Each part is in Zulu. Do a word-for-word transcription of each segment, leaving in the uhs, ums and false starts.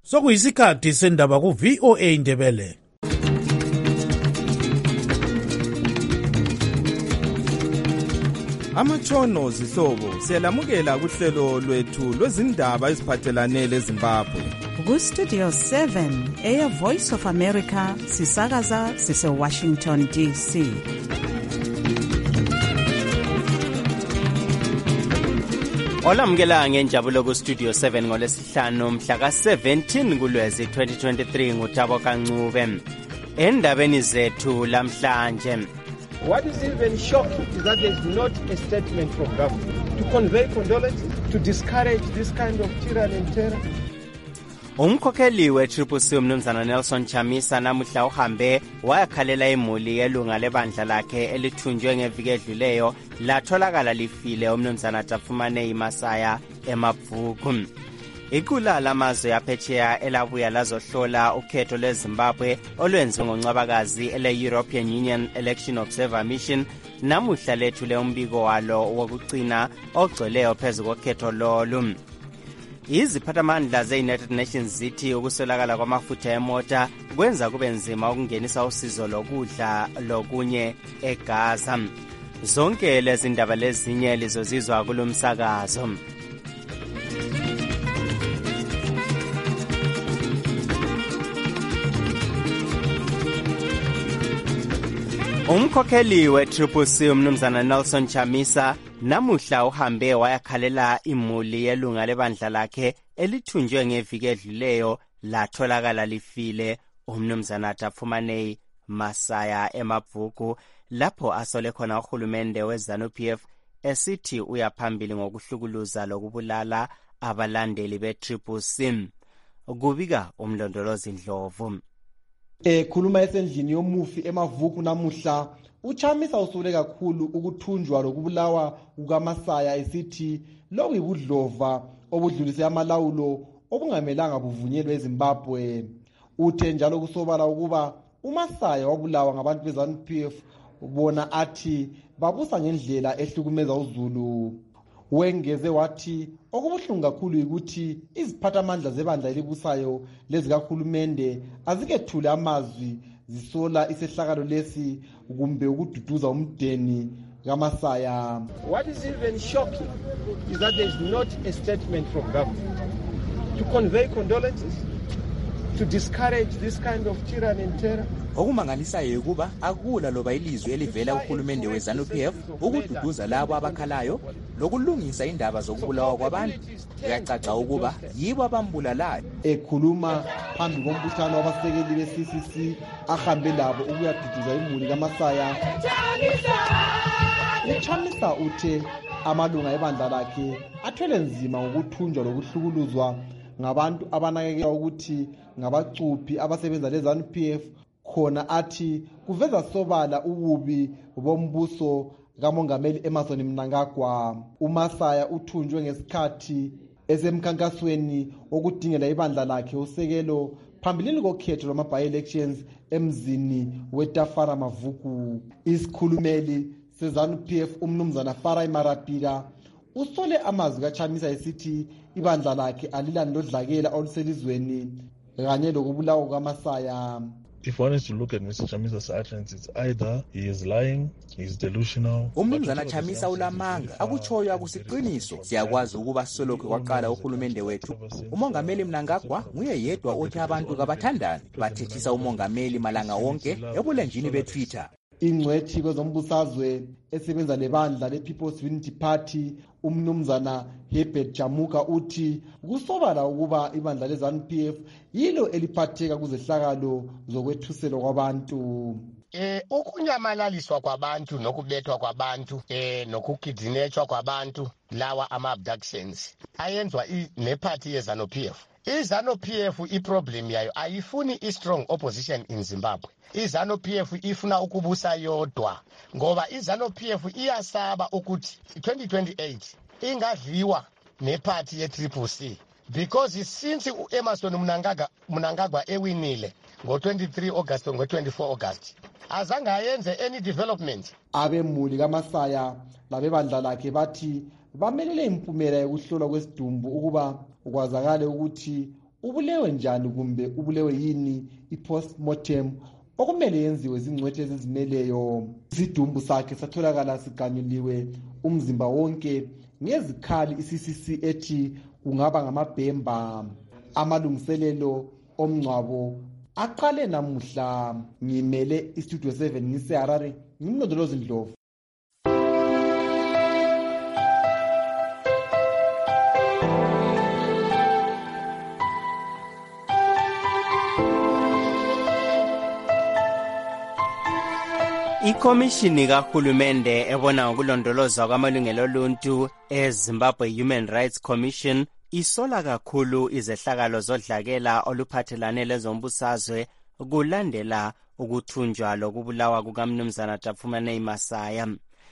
sokuyisikhathi sendaba ku V O A Ndebele. Amatshono zihlobo siyalamukela kuhlelo lwethu lwezindaba eziphathelane leZimbabwe. Ku-Studio seven, Air Voice of America, sisakaza sise-Washington D C. Olamukela ngenjabulo ku-Studio seven ngolesihlanu mhla ka-seventeen kuLwezi twenty twenty-three nguThabo Kancube. Endabeni zethu lamhlanje. What is even shocking is that there is not a statement from government to convey condolences, to discourage this kind of tyranny and terror. Umkhokheli we-Triple C umnumzana Nelson Chamisa namuhla uhambe wayakhalela imuli yelunga lebandla lakhe elithunjwe ngeviki edluleyo latholakala lifile umnumzana Tafumane iMasaya eMabvuku. Iqula lamazwe yaphetsheya elabuya lazohlola ukhetho lweZimbabwe olwenziwe ngoNcwabakazi ele-European Union Election Observer Mission namuhla lethule umbiko walo wokugcina ogcweleyo phezu kokhetho lolu. Iziphathamandla ze-United Nations zithi ukuswelakala kwamafutha emota kwenza kube nzima ukungenisa usizo lokudla lokunye eGaza. Zonke lezi ndaba lezinye lizozizwa kulomsakazo. Umkhokheli we-Triple C umnumzana Nelson Chamisa namuhla uhambe wayakhalela imuli yelunga lebandla lakhe elithunjwe ngeviki edluleyo latholakala lifile umnumzana Tafumane Masaya eMabvuku lapho asole khona uhulumende we-ZANU-P F esithi uyaphambili ngokuhlukuluza lokubulala abalandeli be-Triple C. Kubika umlondolozi Ndlovu. Ekhuluma esendlini yomufi eMabvuku namuhla, uChamisa usule kakhulu ukuthunjwa lokubulawa kukaMasaya esithi lokhu yibudlova obudlulise amalawulo obungamelanga buvunyelwe eZimbabwe. Uthe njalo kusobala ukuba uMasaya wabulawa ngabantu beZANU-P F bona athi babusa ngendlela ehlukumeza uZulu. Wengeze wathi okubuhlungu kakhulu ukuthi iziphathamandla zebandla elibusayo lezikahulumende azikethule amazwi zisola isehlakalo lesi kumbe ukududuza umdeni kaMasaya. What is even shocking is that there is not a statement from government to convey condolences, to discourage this kind of tyranny and terror. Okumangalisayo ukuba akula loba ilizwi elivela kuhulumende weZANU-P F ukududuza labo abakhalayo lokulungisa indaba zokubulawa kwabantu. Kuyacaca ukuba yibo abambulalayo. Ekhuluma phambi kombuthano wabasekeli be-C C C ahambe labo ukuyaduduza imuli kaMasaya, uChamisa uthe amalunga ebandla lakhe athwele nzima ngokuthunjwa lokuhlukuluzwa ngabantu abanakekelwa ukuthi ngabacuphi abasebenza leZANU-P F. Khona athi kuveza sobala ububi bombuso kamongameli Emmerson Mnangagwa. uMasaya uthunjwe ngesikhathi esemkhankasweni okudingela ibandla lakhe usekelo phambilini kokhetho lwama-by-elections emzini weTafara Mavuku. Isikhulumeli seZANU-P F umnumzana Farai Marapira usole amazwi kaChamisa esithi ibandla lakhe alilani lodlakela oluselizweni kanye lokubulawa kukaMasaya. If one is to look at Mister Chamisa's utterance, it's either he is lying, he is delusional. Umnumzana Chamisa ulamanga akuchoyo akusiqiniso. Siyakwazi ukuba solokho kwaqala uhulumende wethu. Umongameli Mnangagwa nguye yedwa othi abantu kabathandani bathethisa umongameli malanga wonke ebulenjini beTwitter. Ingcwethi kwezombusazwe esebenza lebandla le-People's Unity Party umnumzana Herbert Jamuka uthi kusobala ukuba ibandla leZANU-P F yilo eliphatheka kuzehlakalo zokwethuselwa kwabantu. Eh ukunyamalaliswa kwabantu nokubethwa kwabantu eh nokukidinetshwa kwabantu lawa ama-abductions ayenzwa nephathi yeZANU-P F. iZANU-P F iproblem yayo ayifuni i-strong opposition in Zimbabwe. iZANU-P F ifuna ukubusa yodwa ngoba iZANU-P F iyasaba ukuthi twenty twenty-eight ingadliwa nephathi ye-Triple C because since uEmmerson Mnangagwa Mnangagwa ewinile ngo-twenty-three August ngo-twenty-four August azange ayenze any development. Abemuli kaMasaya labebandla lakhe bathi bamelele impumela yokuhlolwa kwesidumbu ukuba ukwazakale ukuthi ubulewe njani kumbe ubulewe yini i-postmortem okumele yenziwe zingcwethi ezizimeleyo. Isidumbu sakhe satholakala siganyuliwe umzimba wonke ngezikhali. I-C C C ethi kungaba ngamabhemba. Amalungiselelo omngcwabo aqale namuhla. Ngimele istudio seven ngiseharare, ngimlondolozi Ndlovu. Ikomishini kahulumende ebona ngokulondolozwa kwamalungelo oluntu eZimbabwe Human Rights Commission isola kakhulu izehlakalo zodlakela oluphathelane lezombusazwe kulandela ukuthunjwa lokubulawa kukamnumzana Tafumanei Masaya.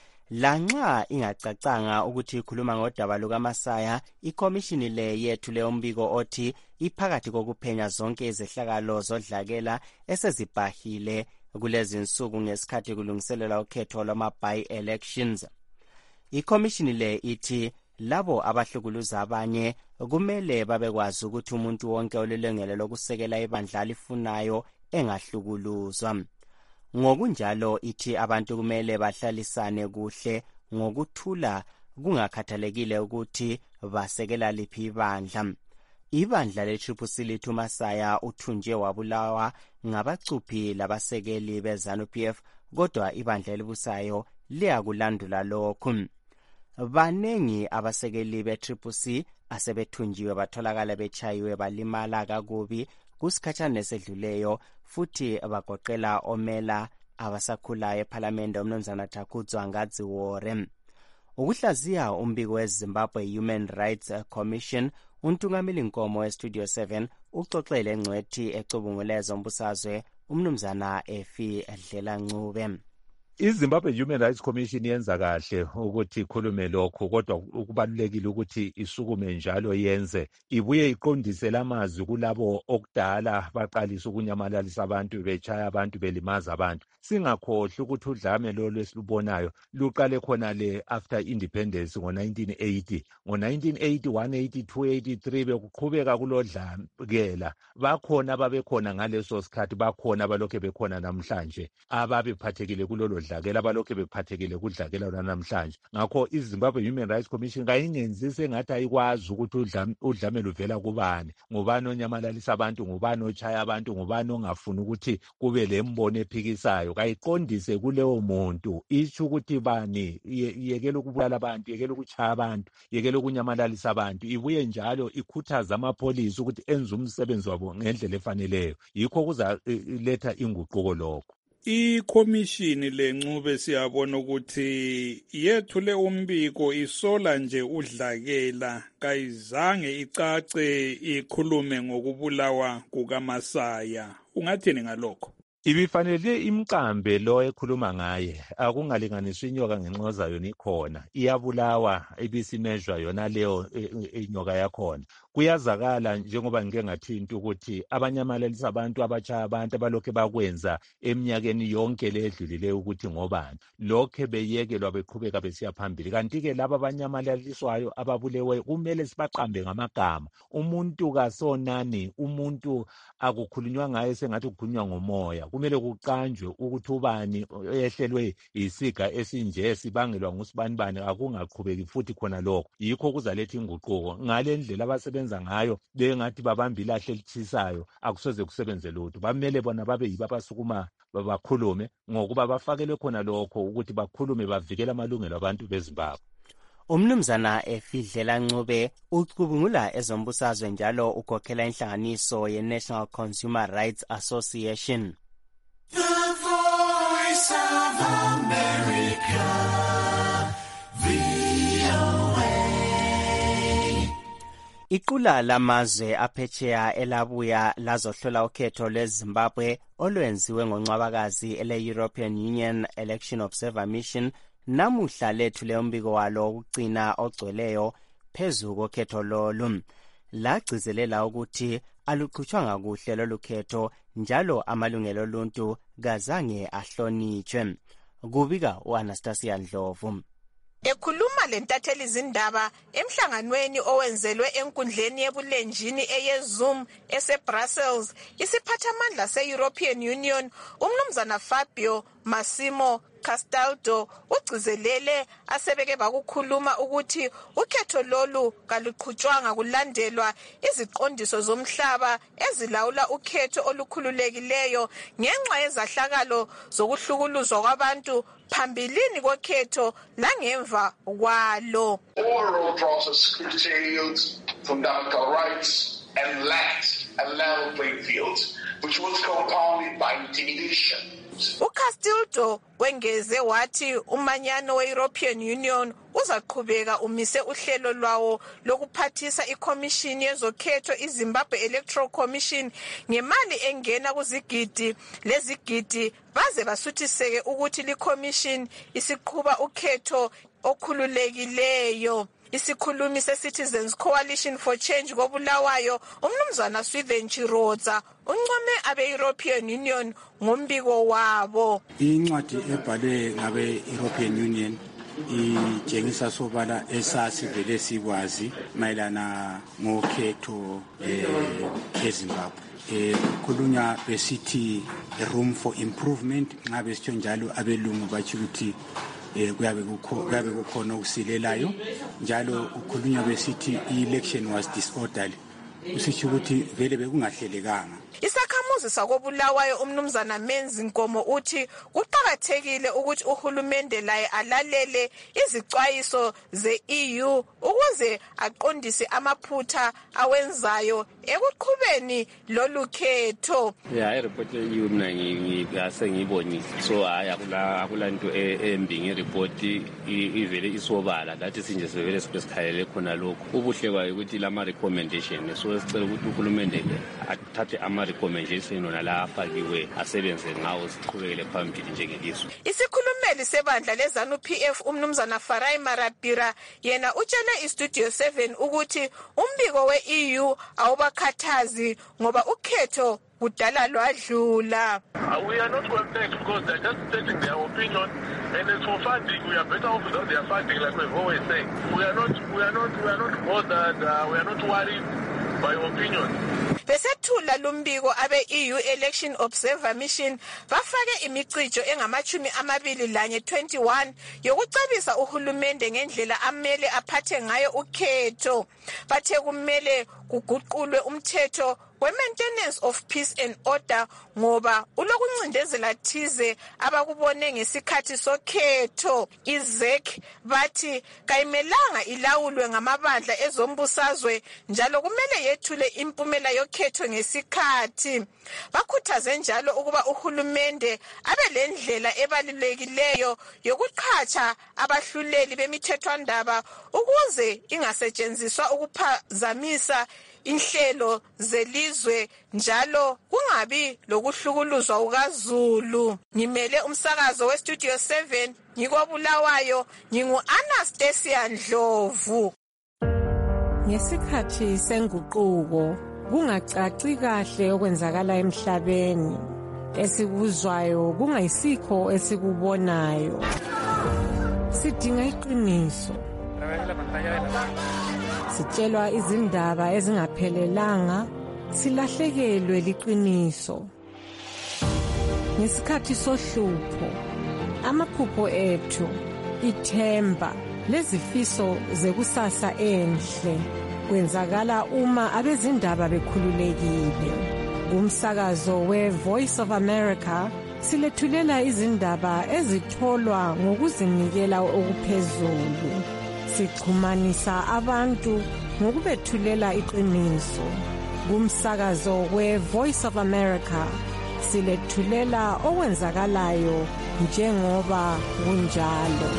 Lanxa ingacacanga ukuthi ikhuluma ngodaba lukaMasaya, ikomishini le yethule umbiko othi iphakathi kokuphenya zonke izehlakalo zodlakela esezibhahile kulezi nsuku ngesikhathi kulungiselelwa ukhetho lwama-by-elections. Ikomishini le ithi labo abahlukuluza abanye kumele babekwazi ukuthi umuntu wonke olelungelo lokusekela ibandla alifunayo engahlukuluzwa. Ngokunjalo ithi abantu kumele bahlalisane kuhle ngokuthula kungakhathalekile ukuthi basekela liphi ibandla. Ibandla le-Triple C lithi uMasaya uthunjwe wabulawa ngabacuphi labasekeli be-ZANU-P F, kodwa ibandla elibusayo liyakulandula lokhu. Banengi abasekeli be-Triple C asebethunjiwe batholakala bechayiwe balimala kakubi kusikhatshana esedluleyo, futhi bagoqela omela abasakhulayo ePhalamende uMnumzana Takuzwa Ngadziwore. Ukuhlaziya umbiko weZimbabwe Human Rights Commission, untungameli Nkomo weStudio seven uxoxele ngcwethi ecubungule ezombusazwe uMnumzana Efi Dlelancube. iZimbabwe Human Rights Commission yenza kahle ukuthi ikhulume lokho, kodwa ukubalulekile ukuthi isukume njalo yenze, ibuye iqondise lamazwi kulabo okudala baqalisa ukunyamalalisa abantu, bechaya abantu, belimaza abantu. Singakhohlwa ukuthi udlame lolu esilubonayo luqale khona le after independence ngo nineteen eighty. Ngo nineteen eighty, one eighty-two, eighty-three bekuqhubeka kulodlamkela. Bakhona babekhona ngaleso sikhathi, bakhona balokhe bekhona namhlanje ababephathekile kulolo dlakela, balokhe bephathekile kudlakela namhlanje. Ngakho iZimbabwe Human Rights Commission kayingenzise engathi ayikwazi ukuthi udlame udlame luvela kubani, ngubani onyamalalisa abantu, ngubani ochaya abantu, ngubani ongafuni ukuthi kube lembono ephikisayo. Kayiqondise kuleyo muntu, isho ukuthi bani yekela ukubulala abantu, yekela ukuchaya abantu, yekela ukunyamalalisa abantu. Ibuye njalo ikhuthaza amapolisi ukuthi enze umsebenzi wabo ngendlela efaneleyo. Yikho kuzaletha inguquko lokho. Ikomishini leNcube siyabona ukuthi yethule umbiko isola nje udlakela, kayizange icace ikhulume ngokubulawa kukaMasaya. Ungathini ngalokho? Ibifanele imqambe lo ekhuluma ngaye, akungalinganiswa inyoka ngenxoza yona ikhona, iyabulawa ibisimezwa yona leyo inyoka yakhona. Kuyazakala njengoba ngike ngathinta ukuthi abanyamalalisa abantu, abachaya abantu abalokhe bakwenza eminyakeni yonke ledlulileyo ukuthi ngobani, lokhe beyekelwa beqhubeka besiya phambili. Kanti-ke laba abanyamalaliswayo ababulewe kumele sibaqambe ngamagama. Umuntu kasonani, umuntu akukhulunywa ngaye sengathi kukhulunywa ngomoya. Kumele kuqanjwe ukuthi ubani ehlelwe isiga esinje sibangelwa ngusibanibani, akungaqhubeki futhi khona lokho. Yikho kuzaletha inguquko. Ngale ndlela abasebenza ngayo bengathi babamba ilahle elithisayo, akusoze kusebenze lutho. Bamele bona babe yibo abasukuma bakhulume ngokuba bafakelwe khona lokho ukuthi bakhulume bavikela amalungelo abantu beZimbabwe. Umnumzana Efi Dlelancube ucubungula ezombusazwe njalo ukhokhela inhlanganiso ye-National Consumer Rights Association. The Voice of America, V O A. Iqula lamazwe aphetsheya elabuya lazohlola ukhetho lweZimbabwe olwenziwe ngoNcwabakazi ele-European Union Election Observer Mission namuhla lethule umbiko walo wokucina ogcweleyo phezu kokhetho lolu. Lagcizelela ukuthi aluqhutshwanga kuhle lolu khetho njalo amalungelo oluntu kazange ahlonitshwe. Kubika u-Anastasia Ndlovu. Ekhuluma lentatheli izindaba emhlanganweni owenzelwe enkundleni yebulenjini eyeZoom eseBrussels, isiphathamandla se-European Union umnumzana Fabio Massimo Castaldo ugcizelele asebeke bakukhuluma ukuthi ukhetho lolu kaluqhutshwanga kulandelwa iziqondiso zomhlaba ezilawula ukhetho olukhululekileyo ngenxa yezahlakalo zokuhlukuluzwa kwabantu phambilini kokhetho langemva kwalo. Overall process curtailed fundamental rights and lacked a level playing field, which was compounded by intimidation. uCastildo wengeze wathi umanyano we-European Union uzaqhubeka umise uhlelo lwawo lokuphathisa iCommission yezokhetho iZimbabwe Electoral Commission ngemali engena kuzigidi lezigidi baze basuthiseke ukuthi liCommission isiqhuba ukhetho okhululekileyo. Isikhulumi se-Citizens Coalition for Change koBulawayo umnumzana Swithen Chirodza uncome abe-European Union ngombiko wabo. Incwadi ebhalwe ngabe-European Union itshengisa sobala esasivele sikwazi mayelana ngokhetho eZimbabwe. Khulunywa besithi a room for improvement nxa besitsho njalo abelungu batsho ukuthi kuyabe kuyabe kukhona ukusilelayo njalo ukhulunywa besithi i-election was disorderly usitsho ukuthi vele bekungahlelekanga. Isakhamuzi sakoBulawayo umnumzana Menzi Nkomo uthi kuqhakathekile ukuthi uhulumende laye alalele izicwayiso ze-E U ukuze aqondise amaphutha awenzayo ekuqhubeni lolu khetho. Yeah, ireport ye-E U mina ngiyase ngibonile so hayi akula akulanto embi ngereport ivele isobala lathi sinje sevele sibesikhalele khona lokho. Ubuhle kwayo ukuthi lama recommendation so sicela ukuthi uhulumende athathe ama recommendation ona la afakiwe asebenze ngawo siqhubekele phambili njengelizwe. Isikhulumeli sebandla leZANU P F umnumzana Farai Marapira yena utshele iStudio seven ukuthi umbiko we-E U awubakhathazi ngoba ukhetho kudala lwadlula. We are not going back because they're just stating their opinion, and as for funding, we are better off without their funding, like we've always said. We are not, we are not, we are not bothered. Uh, we are not worried by opinion. Besethula lumbiko abe-E U Election Observer Mission bafake imicijo engamachumi amabili lanye twenty-one yokucebisa uhulumende ngendlela amele aphathe ngayo ukhetho. Bathe kumele kuguqulwe umthetho we-maintenance of peace and order ngoba ulokuncindezela thize abakubone ngesikhathi sokhetho. I-Z E C bathi kayimelanga ilawulwe ngamabandla ezombusazwe njalo kumele yethule impumela yokhetho ngesikhathi. Bakhuthaze njalo ukuba uhulumende abe lendlela ebalulekileyo yokuqhatsha abahluleli bemithethwandaba ukuze ingasetshenziswa ukuphazamisa inhlelo zelizwe njalo kungabi lokuhlukuluzwa ukaZulu. Ngimele umsakazo weStudio seven ngikobulawayo ngingu-Anastasia Ndlovu. Ngesikhathi senguquko kungacaci kahle okwenzakala emhlabeni esikuzwayo kungayisikho esikubonayo. Sidinga iqiniso. Sitshelwa izindaba ezingaphelelanga silahlekelwe liqiniso. Ngesikhathi sohlupho amaphupho ethu ithemba lezifiso zekusasa enhle kwenzakala uma abezindaba bekhululekile. Kumsakazo we-Voice of America silethulela izindaba ezitholwa ngokuzinikela okuphezulu. Sixhumanisa abantu ngokubethulela iqiniso. Kumsakazo we-Voice of America silethulela okwenzakalayo njengoba kunjalo.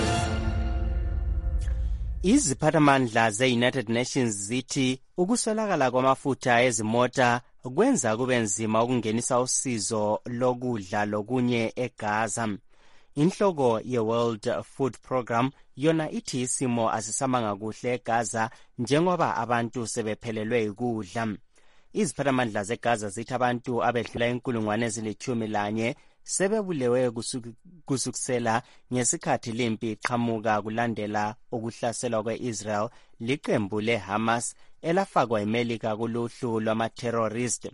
Iziphathamandla ze-United Nations zithi ukuswelakala kwamafutha ezimota kwenza kube nzima ukungenisa usizo lokudla lokunye eGaza. Inhloko ye-World Food Program yona ithi isimo asisamanga kuhle eGaza njengoba abantu sebephelelwe ukudla. Iziphathamandla zeGaza zithi abantu abedlula inkulungwane ezilithumi lanye sebebulewe kusukusela ngesikhathi limpi iqhamuka kulandela ukuhlaselwa kwe-Israel liqembu le-Hamas elafakwa iMelika kuluhlu lwama-terrorist.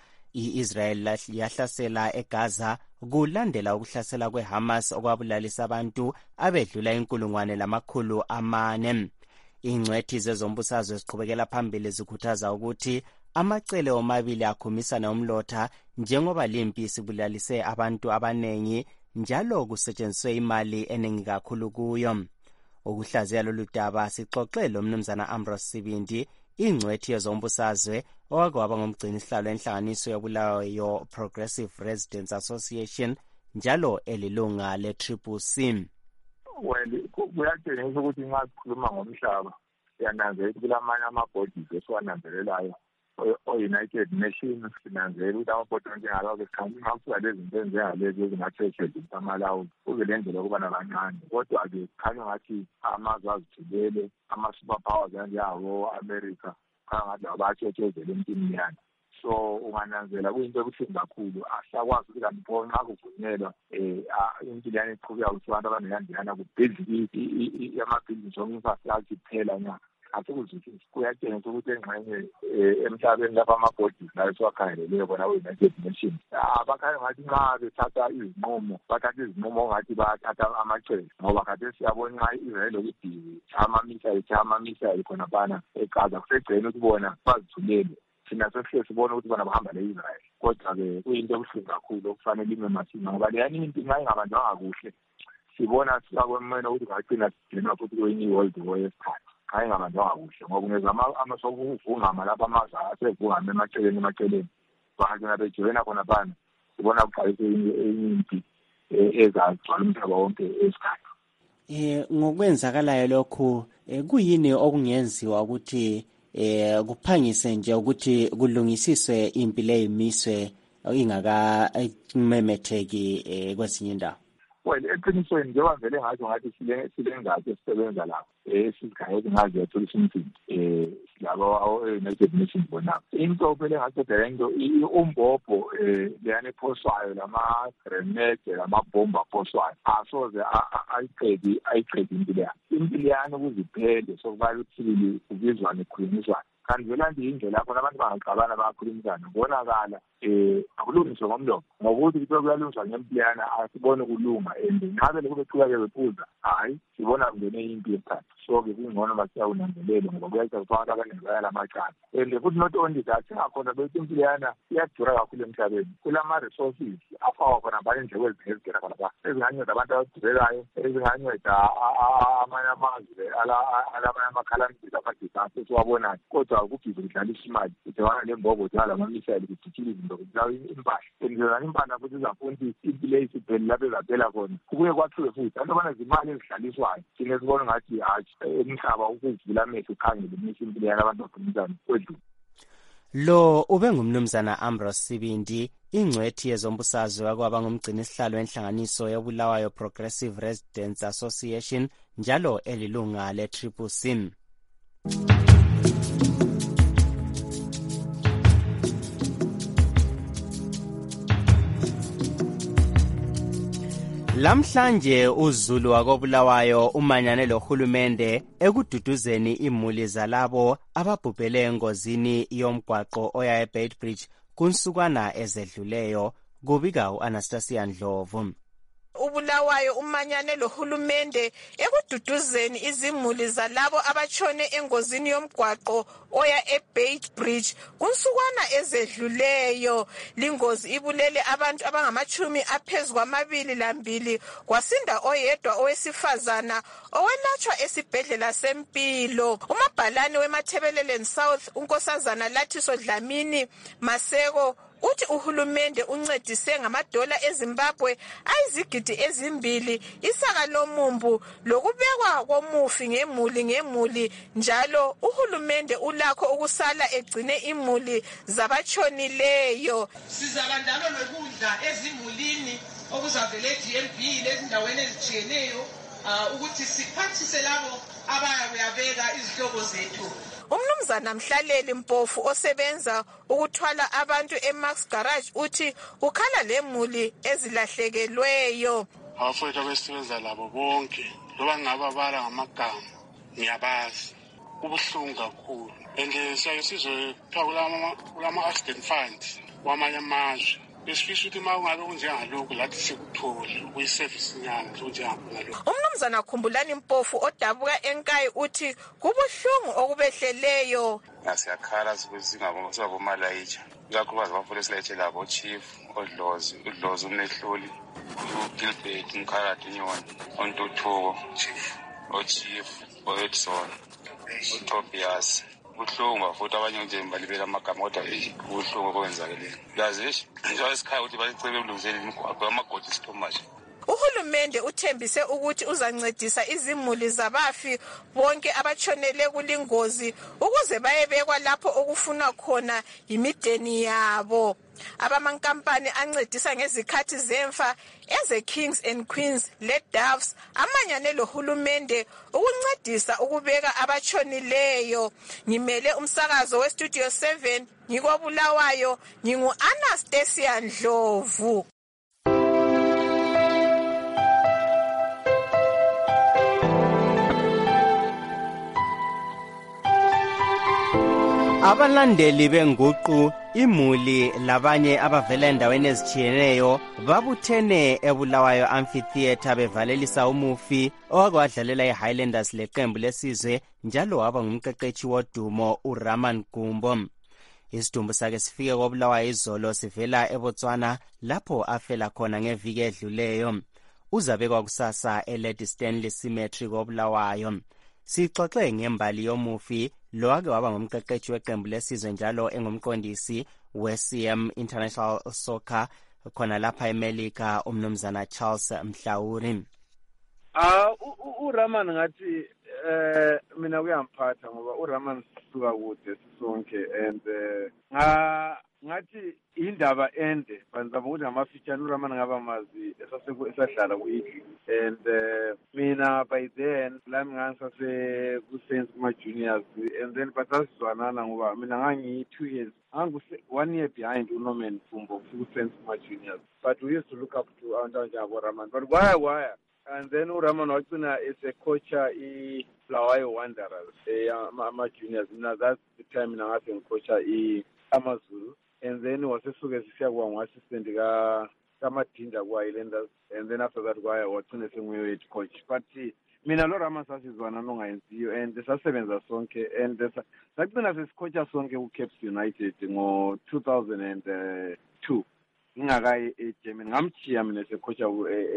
I-Israel yahlasela eGaza kulandela ukuhlasela kwe-Hamas okwabulalisa abantu abedlula inkulungwane lamakhulu amane. Ingcwethi zezombusazwe ziqhubekela phambili zikhuthaza ukuthi amacele omabili akhumisana umlotha njengoba limpi isibulalise abantu abanengi njalo kusetshenziswe imali eningi kakhulu kuyo. Ukuhlaziya lolu daba sixoxele umnumzana Ambrose Sibindi, ingcwethi yezombusazwe owake waba ngumgcini sihlalo enhlanganiso yobulawayo Progressive Residents Association njalo elilunga le-Triple C. Well, kuyatshengisa ukuthi nxa sikhuluma ngomhlaba siyananzelela ukuthi kulamanye ama-bodies esiwananzelelayo o-United Nations, sinanzelela ukuthi ama-bodies njengalawo besikhathi kusuka lezi zinto ezinjengalezi ezingatheshelisa amalawulo kube le ndlela ukubana kancane. Kodwa-ke kukhanya ngathi amazwe azithulele ama-super powers anjengabo-America kukhanya ngathi abatshotshozela empini yana. So ungananzela kuyinto ebuhlungu kakhulu, asakwazi ukuthi kanti pho nxa kuvunyelwa um impilo yani iqhubeka ukuthi abantu abanekandiyana kubhidli amabhizinisi omnifasitrakhi kuphela nya asikuzwisisi. Kuyatshengisa ukuthi engxenye emhlabeni lapha ama-bodies layo siwakhangeleleyo bona we-United Nations abakhanye ngathi nxa bethatha izinqumo bathatha izinqumo ongathi bayathatha amacele, ngoba khathesi siyabona nxa i-Israel lokuthi ama-missile ama-missile khonaphana eGaza kusegcene ukuthi bona bazithulele. Thina sesihle sibona ukuthi bona bahamba le-Israel, kodwa-ke kuyinto ebuhlungu kakhulu okufanele ime masinya ngoba leyani into nxa ingabanjwanga kuhle sibona siyakwemena ukuthi ngagcina sigcinwa futhi kwenye i-world war yesithathu xa ingabanjwanga kuhle, ngoba ungeza amasokuvungama lapha amazwe asevungama emaceleni emaceleni bangagcina bejoyina khonaphana sibona kuqalise enye impi ezagcwala umhlaba wonke esikhathi. Um ngokwenzakalayo lokhu kuyini okungenziwa ukuthi eh kuphangise nje ukuthi kulungisiswe impi le imiswe ingaka memetheki kwesinye indawo? Well, eqinisweni njengoba vele ngathi ngathi silengathi esisebenza lapho esikhangela ngazi yethu isimthini eh labo awo-United Nations bona into phela ngathi into umbhobho eh leyani ephoswayo lama-grenade lamabhomba aphoswayo asoze ayiqedi ayiqedi impilo yakhe. Impilo yani ukuziphele sokubala uthili kubizwane kukhulunyiswane kanti vela nje indlela lapho abantu bangaxabana bayakhulumisana kubonakala um akulungiswe ngomlomo ngokuthi kuthiwa kuyalungiswa ngempilana asibone ukulunga and nxa vele kube qhubeke bephuza hhayi sibona kungene impi yesithathu. So-ke kungcono basiyawunanzelele ngoba kuyayisa ukuthi abantu abaningi bayala amacala and futhi not only that singakhona bethi impilana iyadura kakhulu emhlabeni. Kulama-resources afakwa khona phana indleko ezinye ezingena khonapha ezinganceda abantu abadubekayo, ezinganceda amanye amazwe alamanye amakhalamithi ama-disaster esiwabonayo, kodwa kubhizi kudlalisa imali kudibana lembobo dala ama-missile kudijile izinto kudlawa impahla endlelana impahla futhi izafuna ukuthi impilo eyisipheli lapho ezaphela khona kubuye kwathiwe futhi abantu abanezimali ezidlaliswayo thina sibona ngathi hatshi umhlaba ukuvula amehlo ukhangele umisa impilo yala abantu bakhulumisana kwedlula. Lo ube ngumnumzana Ambrose Sibindi, ingcwethi yezombusazwe wakwaba ngumgcini sihlalo enhlanganiso yobulawayo Progressive Residents Association njalo elilunga le-Triple C. Lamhlanje uZulu wakobulawayo umanyane lohulumende ekududuzeni imuli zalabo ababhubhele engozini yomgwaqo oya eBeitbridge kunsukwana ezedluleyo, kubika u-Anastasia Ndlovu. Ubulawayo umanyane lohulumende ekududuzeni izimuli zalabo abachone engozini yomgwaqo oya eBeitbridge kunsukwana ezedluleyo. Lingozi ibulele abantu abangamachumi aphezu kwamabili lambili, kwasinda oyedwa owesifazana owelatshwa esibhedlela sempilo. Umabhalane weMathebeleleni South unkosazana Lathiso Dlamini Maseko uthi uhulumende uncedise ngamadola eZimbabwe ayizigidi ezimbili isaka lomumbu lokubekwa komufi ngemuli ngemuli, njalo uhulumende ulakho ukusala egcine imuli zabachonileyo. Sizaba njalo lokudla ezimulini okuzavela e-G M B lezindaweni ezitshiyeneyo ukuthi siphathise labo abayabeka izihlobo zethu. Umnumzana Mhlaleli Mpofu osebenza ukuthwala abantu eMax Garage uthi ukhala lemuli ezilahlekelweyo. Abafowethu abesebenza labo bonke loba ngababala ngamagama ngiyabazi ubuhlungu kakhulu and siyaye sizwe kuthiwa kulama-accident funds wamanye amazwe besifisa ukuthi uma ungabe kunjengalokhu lathi sikuthole ukuyisevisi nyana njengalokhu. Umnumzana Khumbulani Mpofu odabuka enkayi uthi kubuhlungu okubehleleyo. Siyakhala singabomalayicha ikakhulukazi abafundisi layitshe labo chief odlozi udlozi umnehluli uGilbert Mkhaladi Nyoni ontuthuko chief ochief oEdson uTobias ubuhlungu futhi abanye nje balibela amagama kodwa ubuhlungu okwenzakeleyo yazi nje isikhaya ukuthi balicebe ulungisele imigwaqo amagodi sithomaje. Uhulumende uthembise ukuthi uzancedisa izimuli zabafi bonke abatshonele kulingozi ukuze bayebekwa lapho okufuna khona imideni yabo. Abamankampani ancedisa ngezikhathi zemfa eze Kings and Queens le Doves amanyane lohulumende ukuncedisa ukubeka abatshonileyo. Ngimele umsakazo we Studio seven ngikobulawayo ngingu Anastasia Ndlovu. Abalandeli benguqu imuli labanye abavela endaweni ezitshiyeneyo babuthene eBulawayo Amphitheatre bevalelisa umufi owakwadlalela iHighlanders leqembu lesizwe njalo waba ngumqeqeshi wodumo uRaman Gumbo. Isidumbu sakhe sifike koBulawayo izolo sivela eBotswana lapho afela khona ngeviki edluleyo. Uzabekwa kusasa eLady Stanley Cemetery koBulawayo. Sixoxe ngembali yomufi lo ake waba ngumqeqeshi weqembu lesizwe njalo engumqondisi we-C M International Soccer khona lapha eMelika umnumzana Charles Mhlawuri. Ah uRaman ngathi eh mina kuyamphatha ngoba uRaman sisuka kude sisonke and nga ngathi indaba ende banza ukuthi amafitshane uRaman ngaba mazi esaseko esadlala kuyithi and uh, mina by then lami ngasase ku Saints kuma juniors and then basazwanana ngoba mina ngangi two years angu one year behind uNorman Fumbo ku Saints kuma juniors but we used to look up to Antonjabo Raman but why why and then uRaman wagcina is a coach i Bulawayo Wanderers eh ama juniors mina that's the time mina ngase ngicoacha i AmaZulu and then wasesuke sisiya kuba ngu-assistant ka kaMadinda ku-Highlanders and then after that kwaya wagcina senguye head coach but mina lo Raman sasizwana nongayenziyo and sasebenza sonke and sagcina sesicoacha sonke ku-Caps United ngo two thousand two ngingakayi eGermany ngamchiya mina secoacha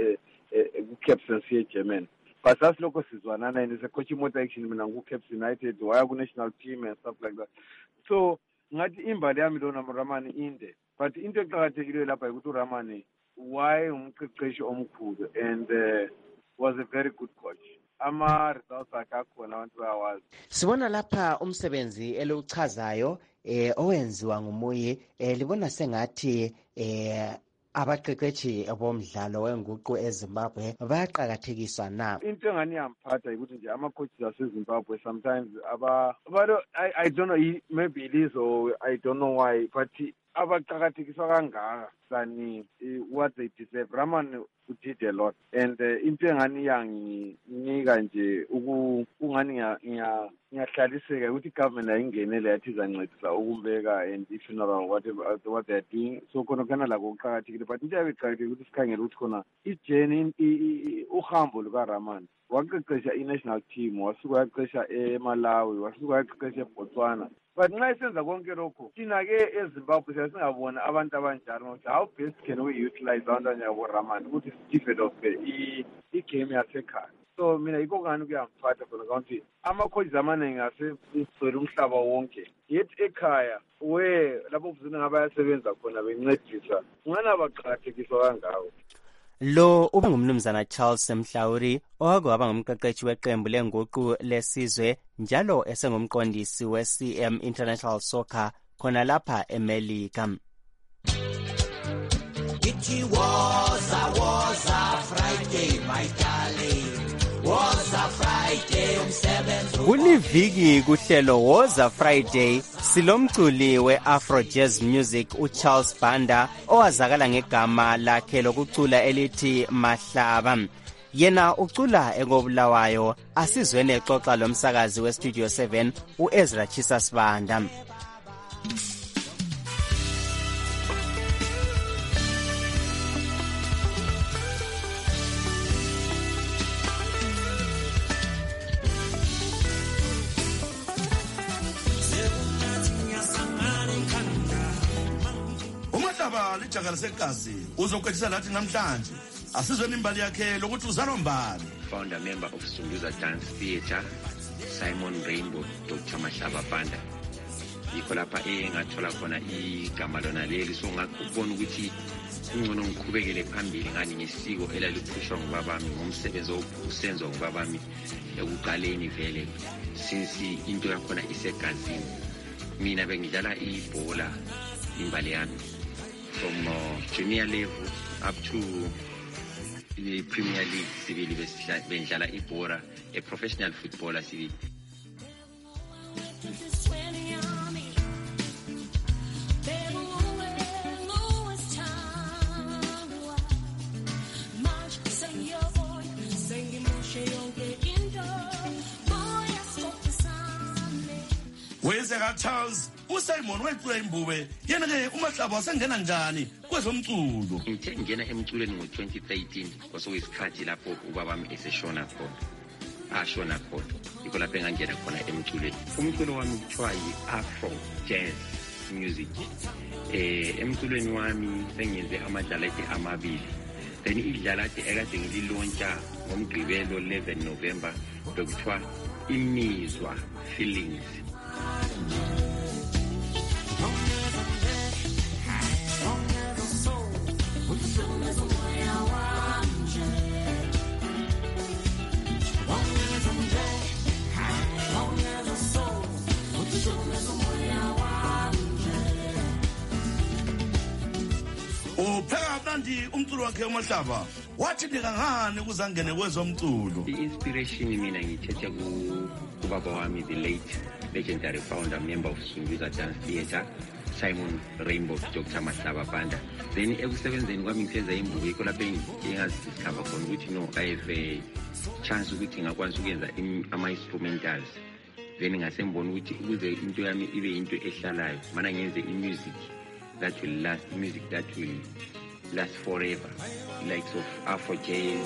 ku-Caps siye eGermany but sasilokho sizwanana and secoach imotor action mina ku-Caps United waya ku-national team and stuff like that so ngathi imbali yami lona uRaman inde but into eqhakathekileyo lapha ukuthi uRaman why umqeqeshi omkhulu and uh, was a very good coach. Ama results akakhona abantu bayawazi. Sibona lapha umsebenzi eluchazayo eh owenziwa ngumuye eh libona sengathi eh abaqeqeshi bomdlalo wenguqu eZimbabwe bayaqhakathekiswa na. Into engani yamphatha ukuthi nje ama coaches aseZimbabwe sometimes aba but I I don't know maybe it is or I don't know why but abaqhakathekiswa kangaka sani what they deserve. Raman did a lot and into engani yanginika nje ukungani ngiya ngiyahlaliseka ukuthi government ayingenele yathi zancedisa ukumbeka and funeral whatever what they are doing so khona kana la kuqhakathekile but into eqhakathekile ukuthi sikhangele ukuthi khona ijourney uhambo lukaRaman waqeqesha i-national team wasuka waqeqesha eMalawi wasuka waqeqesha eBotswana but nxa isenza konke lokho thina-ke eZimbabwe siyasingabona abantu abanjalo how best can we utilize abantwana yaboRaman ukuthi sidevelophe i-game yasekhaya so mina yikho kani kuyamphatha khona ukuthi ama-coaches amaningi asegcwele umhlaba wonke yethi ekhaya we lapho kuzina ngabayasebenza khona bencedisa ungana baqhakathekiswa kangako. Lo uba ngumnumzana Charles Mhlawuri okwaba ngumqeqeshi weqembu lenguqu lesizwe njalo esengumqondisi we-C M International Soccer khona lapha eMelika. It was a was a Friday my darling Woza Friday umsebenzi kuliviki kuhlelo Woza Friday silomculi we-Afro Jazz Music uCharles Banda owazakala ngegama lakhe lokucula elithi Mahlaba. Yena ucula ekobulawayo. Asizweni exoxa lomsakazi weStudio seven uEzra Chisas Banda. uMahlaba lijaka lesegazi uzokwethisa lathi namhlanje asizweni imbali yakhe lokuthi uzalwa mbali. Founder member of Sunduza Dance Theatre Simon Rainbow Doctor Mahlaba Banda. Yikho lapha engathola khona igama lona leli so ngakubona ukuthi ingcono ngiqhubekele phambili ngani ngesiko elalipushwa ngubabami ngomsebenzi okusenzwa ngubabami ekuqaleni vele since into yakhona isegazini. Mina bengidlala ibhola imbali yami from uh, junior level up to the Premier League sibili bendlala ibhola a professional footballer sibili. Wezeka Charles uSimon wecula imbube yena ke uMahlaba wasengena njani kwezomculo. Ngithe ngena emculweni ngo twenty thirteen kwasoyisikhathi lapho ubabami eseshona khona ashona khona yikho lapho engangena khona emculweni. Umculo wami kuthiwa yi-Afro Jazz Music. Eh emculweni wami sengenze amadlalathi amabili. Then idlalathi ekade ngililontsha ngomgqibelo eleven November bekuthiwa imizwa feelings. Upheka mnandi umculo wakhe uMahlaba wathi ndikangani kuzangene kwezomculo. I-inspiration mina ngithethe kubaba wami the late legendary founder member of Sunduza Dance Theatre Simon Rainbow Doctor Mahlaba Banda. Then ekusebenzeni kwami ngithenza imbuku yikho lapho engazidiscover khona ukuthi no I have a chance ukuthi ngakwazi ukwenza ama-instrumentals. Then ngasembona ukuthi ukuze into yami ibe into ehlalayo mana ngenze i-music that will last, music that will last forever, like of Afro Jazz.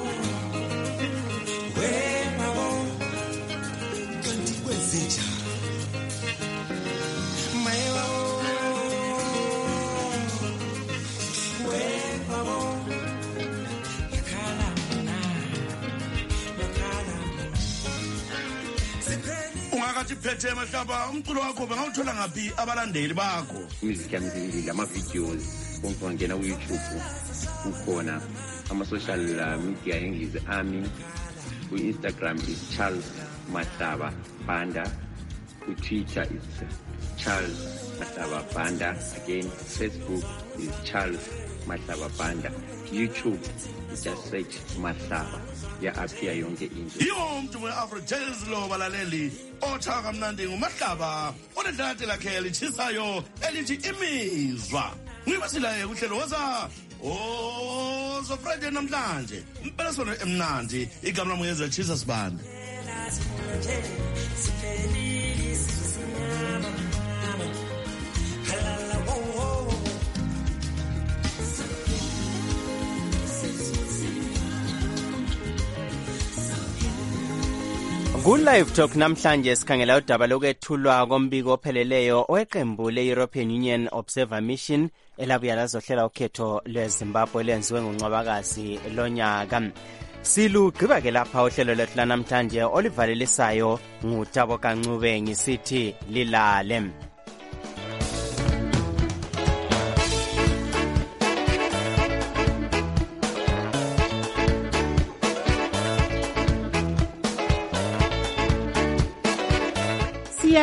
Ungakatiphethe Mahlaba umculo wakho bengawuthola ngaphi abalandeli bakho? Music yami zindile ama-videos konke wangena ku-YouTube ukhona ama-social media English ami ku-Instagram is Charles Mahlaba Banda, ku-Twitter is Charles Mahlaba Banda, again Facebook is Charles Mahlaba Banda, YouTube is just search Mahlaba ya appear yonke into. Yiwo umuntu we-Afro Jazz lo balaleli othaka mnandi nguMahlaba onedlati lakhe lichisayo elithi imizwa. Ngibasilaye kuhlelo Woza Woza Friday namhlanje impelasolo emnandi igama lami uEzra Chisas Banda. Ku-Live Talk namhlanje sikhangela udaba lokwethulwa kombiko opheleleyo oweqembu le-European Union Observer Mission elabuya lazohlela ukhetho lweZimbabwe lenziwe ngoNcwabakazi lonyaka. Silugqiba-ke lapha uhlelo lwethu lanamhlanje olivalelisayo nguTabo Kancube ngisithi lilale.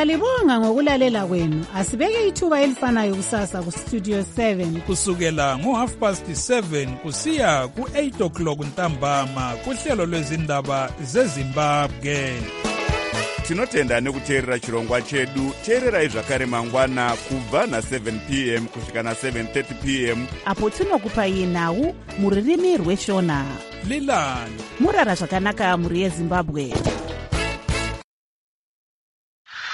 Siyalibonga ngokulalela kwenu. Asibeke ithuba elifanayo kusasa ku Studio seven kusukela ngo half past seven kusiya ku eight o'clock ntambama kuhlelo lwezindaba zeZimbabwe. Tinotenda nekuteerera chirongwa chedu. Teererai zvakare mangwana kubva na seven p m kusvika na seven thirty p m apo tinokupai nhau muririmi rweshona. Lilani murara zvakanaka muri yeZimbabwe.